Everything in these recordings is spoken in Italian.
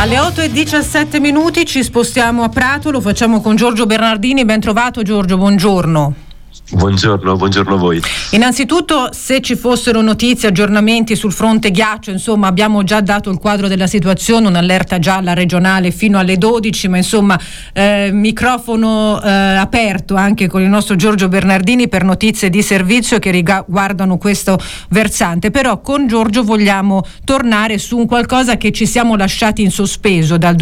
Alle 8:17 ci spostiamo a Prato, lo facciamo con Giorgio Bernardini. Ben trovato Giorgio, buongiorno. Buongiorno a voi. Innanzitutto, se ci fossero notizie, aggiornamenti sul fronte ghiaccio, insomma abbiamo già dato il quadro della situazione, un'allerta gialla regionale fino alle 12, ma insomma microfono aperto anche con il nostro Giorgio Bernardini per notizie di servizio che riguardano questo versante. Però con Giorgio vogliamo tornare su un qualcosa che ci siamo lasciati in sospeso dal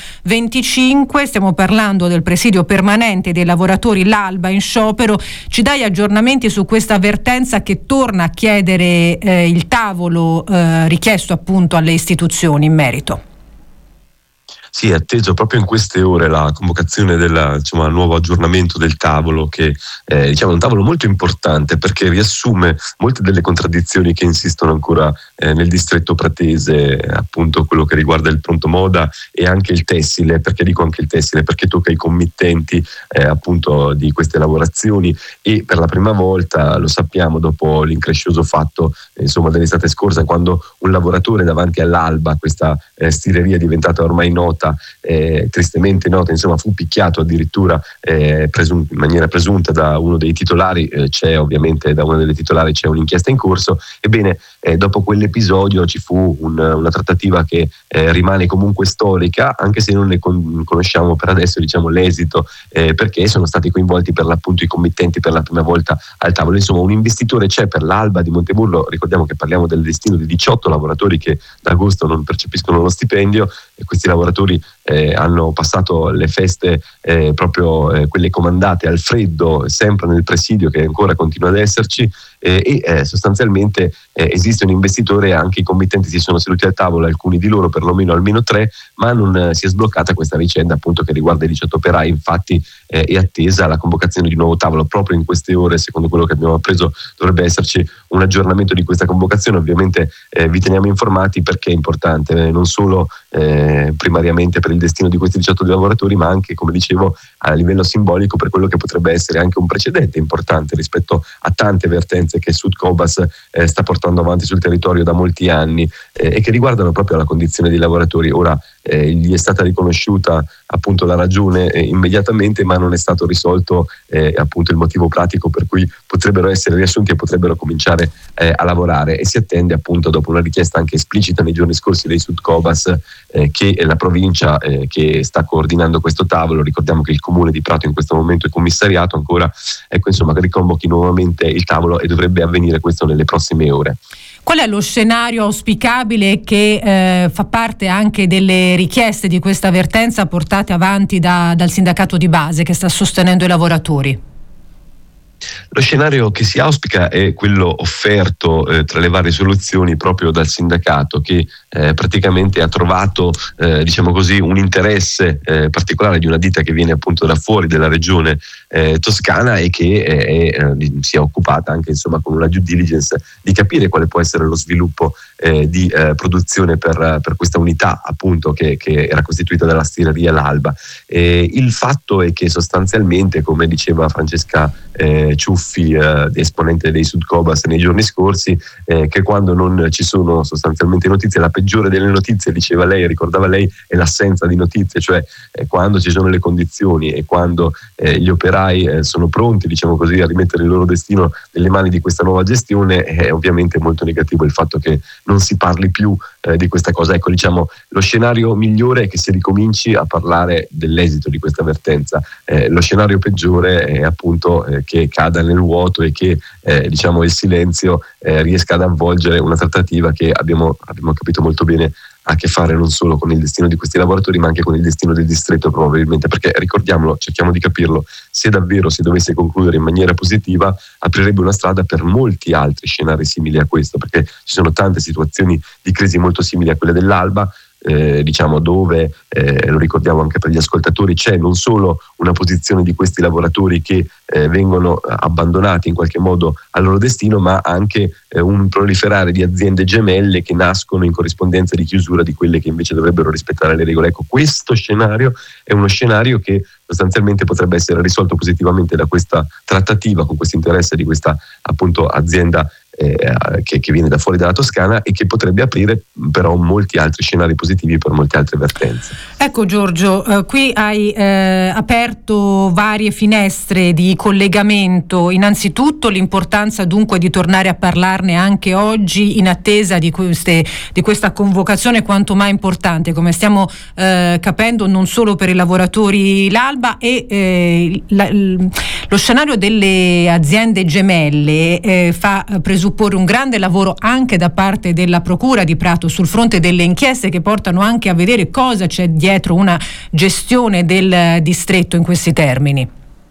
2025, stiamo parlando del presidio permanente dei lavoratori, l'Alba in sciopero. Ci dai aggiornamenti su questa vertenza che torna a chiedere il tavolo richiesto appunto alle istituzioni in merito? Sì, è atteso proprio in queste ore la convocazione del nuovo aggiornamento del tavolo, che è un tavolo molto importante perché riassume molte delle contraddizioni che insistono ancora nel distretto pratese, appunto quello che riguarda il pronto moda e anche il tessile. Perché dico anche il tessile? Perché tocca i committenti appunto di queste lavorazioni, e per la prima volta, lo sappiamo, dopo l'increscioso fatto dell'estate scorsa, quando un lavoratore davanti all'Alba, questa stireria diventata ormai nota, tristemente nota, fu picchiato addirittura in maniera presunta da uno dei titolari. Da una delle titolari c'è un'inchiesta in corso. Ebbene, dopo quell'episodio ci fu una trattativa che rimane comunque storica, anche se non ne conosciamo per adesso l'esito, perché sono stati coinvolti per l'appunto i committenti per la prima volta al tavolo. Insomma, un investitore c'è per l'Alba di Monteburlo. Ricordiamo che parliamo del destino di 18 lavoratori che da agosto non percepiscono lo stipendio, e questi lavoratori hanno passato le feste quelle comandate al freddo, sempre nel presidio che ancora continua ad esserci, e sostanzialmente esiste un investitore. Anche i committenti si sono seduti al tavolo, alcuni di loro, perlomeno almeno 3, ma non si è sbloccata questa vicenda appunto che riguarda i 18 operai. Infatti è attesa la convocazione di un nuovo tavolo proprio in queste ore. Secondo quello che abbiamo appreso dovrebbe esserci un aggiornamento di questa convocazione. Ovviamente vi teniamo informati perché è importante, non solo primariamente per il destino di questi 18 lavoratori, ma anche, come dicevo, a livello simbolico per quello che potrebbe essere anche un precedente importante rispetto a tante vertenze che Sudcobas sta portando avanti sul territorio da molti anni, e che riguardano proprio la condizione dei lavoratori. Ora gli è stata riconosciuta appunto la ragione immediatamente, ma non è stato risolto appunto il motivo pratico per cui potrebbero essere riassunti e potrebbero cominciare a lavorare, e si attende appunto, dopo una richiesta anche esplicita nei giorni scorsi dei Sudcobas, che la provincia che sta coordinando questo tavolo, ricordiamo che il comune di Prato in questo momento è commissariato ancora, che riconvochi nuovamente il tavolo, e dovrebbe avvenire questo nelle prossime ore. Qual è lo scenario auspicabile che fa parte anche delle richieste di questa vertenza portate avanti dal sindacato di base che sta sostenendo i lavoratori? Lo scenario che si auspica è quello offerto tra le varie soluzioni proprio dal sindacato, che praticamente ha trovato un interesse particolare di una ditta che viene appunto da fuori della regione toscana, e che si è occupata anche con una due diligence di capire quale può essere lo sviluppo di produzione per questa unità appunto che era costituita dalla stireria L'Alba. Il fatto è che sostanzialmente, come diceva Francesca Ciuffi, esponente dei Sudcobas nei giorni scorsi, che quando non ci sono sostanzialmente notizie, la peggiore delle notizie, ricordava lei, è l'assenza di notizie, cioè quando ci sono le condizioni e quando gli operai sono pronti a rimettere il loro destino nelle mani di questa nuova gestione, è ovviamente molto negativo il fatto che non si parli più di questa cosa. Lo scenario migliore è che si ricominci a parlare dell'esito di questa vertenza. Lo scenario peggiore è appunto che cada nel vuoto e che il silenzio riesca ad avvolgere una trattativa che abbiamo capito molto bene ha a che fare non solo con il destino di questi lavoratori, ma anche con il destino del distretto, probabilmente, perché ricordiamolo, cerchiamo di capirlo, se davvero si dovesse concludere in maniera positiva, aprirebbe una strada per molti altri scenari simili a questo, perché ci sono tante situazioni di crisi molto simili a quelle dell'Alba, dove, lo ricordiamo anche per gli ascoltatori, c'è non solo una posizione di questi lavoratori che vengono abbandonati in qualche modo al loro destino, ma anche un proliferare di aziende gemelle che nascono in corrispondenza di chiusura di quelle che invece dovrebbero rispettare le regole. Ecco, questo scenario è uno scenario che sostanzialmente potrebbe essere risolto positivamente da questa trattativa con questo interesse di questa appunto azienda che viene da fuori dalla Toscana e che potrebbe aprire però molti altri scenari positivi per molte altre vertenze. Ecco Giorgio, qui hai aperto varie finestre di collegamento. Innanzitutto l'importanza dunque di tornare a parlarne anche oggi in attesa di questa convocazione quanto mai importante, come stiamo capendo, non solo per i lavoratori l'Alba e lo scenario delle aziende gemelle fa presupporre un grande lavoro anche da parte della Procura di Prato sul fronte delle inchieste che portano anche a vedere cosa c'è dietro una gestione del distretto in questi termini.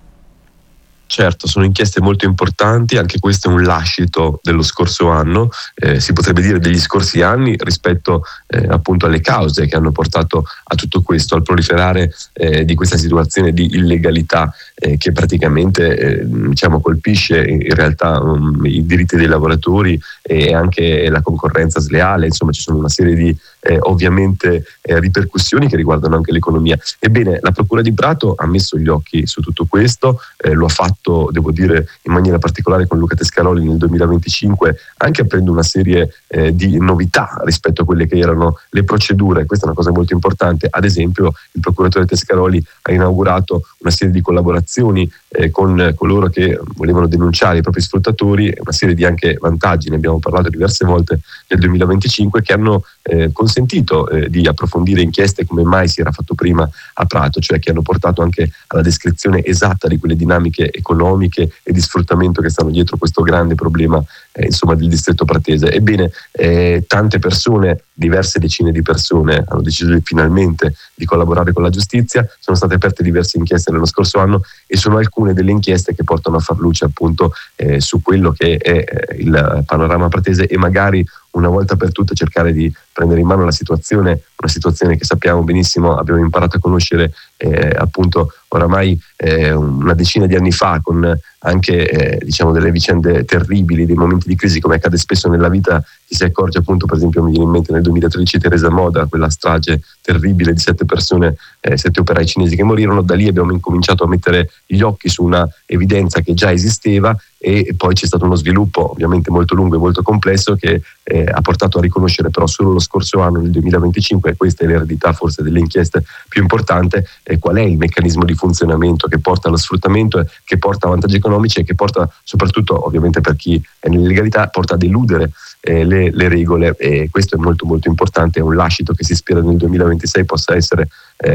Certo, sono inchieste molto importanti, anche questo è un lascito dello scorso anno, si potrebbe dire degli scorsi anni rispetto appunto alle cause che hanno portato a tutto questo, al proliferare di questa situazione di illegalità che praticamente colpisce in realtà i diritti dei lavoratori e anche la concorrenza sleale. Insomma, ci sono una serie di ovviamente ripercussioni che riguardano anche l'economia. Ebbene, la Procura di Prato ha messo gli occhi su tutto questo, lo ha fatto, devo dire, in maniera particolare con Luca Tescaroli nel 2025, anche aprendo una serie di novità rispetto a quelle che erano le procedure. Questa è una cosa molto importante. Ad esempio, il procuratore Tescaroli ha inaugurato una serie di collaborazioni con coloro che volevano denunciare i propri sfruttatori, una serie di anche vantaggi, ne abbiamo parlato diverse volte nel 2025, che hanno consentito di approfondire inchieste come mai si era fatto prima a Prato, cioè che hanno portato anche alla descrizione esatta di quelle dinamiche economiche e di sfruttamento che stanno dietro questo grande problema del distretto pratese. Ebbene, tante persone, diverse decine di persone, hanno deciso finalmente di collaborare con la giustizia. Sono state aperte diverse inchieste nello scorso anno e sono alcune delle inchieste che portano a far luce appunto su quello che è il panorama pratese e magari una volta per tutte cercare di prendere in mano una situazione che sappiamo benissimo, abbiamo imparato a conoscere appunto oramai una decina di anni fa, con anche delle vicende terribili, dei momenti di crisi, come accade spesso nella vita. Chi si accorge appunto, per esempio mi viene in mente nel 2013 Teresa Moda, quella strage terribile di 7 persone, 7 operai cinesi che morirono. Da lì abbiamo incominciato a mettere gli occhi su una evidenza che già esisteva e poi c'è stato uno sviluppo ovviamente molto lungo e molto complesso che ha portato a riconoscere però solo lo scorso anno, nel 2025, e questa è l'eredità forse delle inchieste più importante, qual è il meccanismo di funzionamento che porta allo sfruttamento, che porta a vantaggi economici e che porta soprattutto, ovviamente per chi è nell'illegalità, porta a deludere le regole, e questo è molto molto importante. È un lascito che si spera nel 2026 possa essere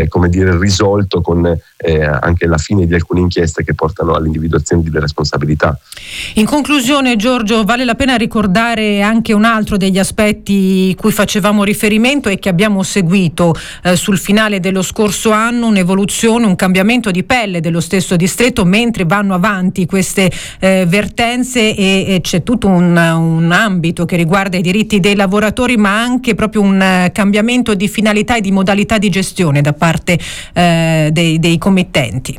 risolto con anche la fine di alcune inchieste che portano all'individuazione delle responsabilità. In conclusione, Giorgio, vale la pena ricordare anche un altro degli aspetti cui facevamo riferimento e che abbiamo seguito sul finale dello scorso anno: un'evoluzione, un cambiamento di pelle dello stesso distretto mentre vanno avanti queste vertenze, e c'è tutto un ambito che riguarda i diritti dei lavoratori, ma anche proprio un cambiamento di finalità e di modalità di gestione da parte dei committenti.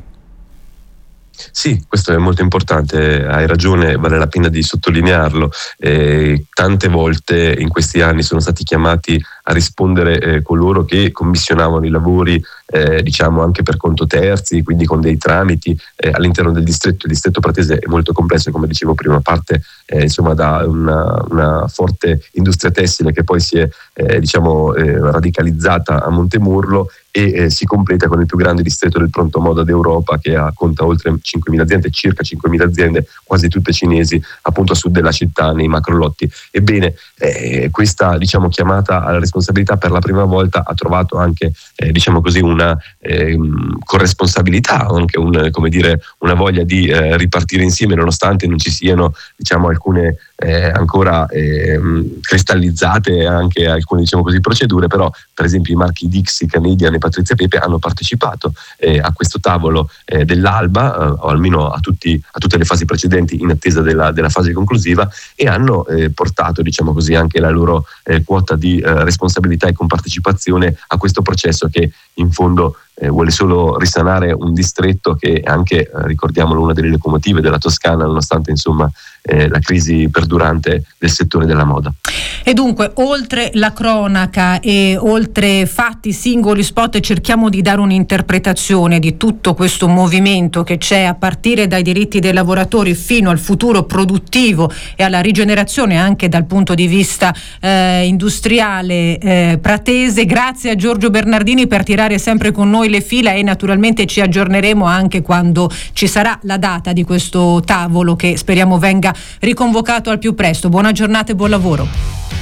Sì, questo è molto importante, hai ragione, vale la pena di sottolinearlo. Tante volte in questi anni sono stati chiamati a rispondere coloro che commissionavano i lavori anche per conto terzi, quindi con dei tramiti all'interno del distretto. Il distretto pratese è molto complesso, come dicevo prima, parte da una forte industria tessile che poi si è radicalizzata a Montemurlo e si completa con il più grande distretto del pronto moda d'Europa, che conta oltre 5.000 aziende, circa 5.000 aziende, quasi tutte cinesi, appunto a sud della città, nei macrolotti. Ebbene, questa chiamata alla responsabilità per la prima volta ha trovato anche una corresponsabilità, anche una voglia di ripartire insieme, nonostante non ci siano alcune ancora cristallizzate anche alcune procedure. Però per esempio i marchi Dixie, Canadian e Patrizia Pepe hanno partecipato a questo tavolo dell'Alba, o almeno a tutte le fasi precedenti, in attesa della fase conclusiva, e hanno portato anche la loro quota di responsabilità e compartecipazione a questo processo che in fondo vuole solo risanare un distretto che è anche, ricordiamolo, una delle locomotive della Toscana, nonostante insomma la crisi perdurante del settore della moda. E dunque, oltre la cronaca e oltre fatti, singoli spot, cerchiamo di dare un'interpretazione di tutto questo movimento che c'è, a partire dai diritti dei lavoratori fino al futuro produttivo e alla rigenerazione anche dal punto di vista industriale pratese. Grazie a Giorgio Bernardini per tirare sempre con noi le fila, e naturalmente ci aggiorneremo anche quando ci sarà la data di questo tavolo, che speriamo venga riconvocato al più presto. Buona giornata e buon lavoro.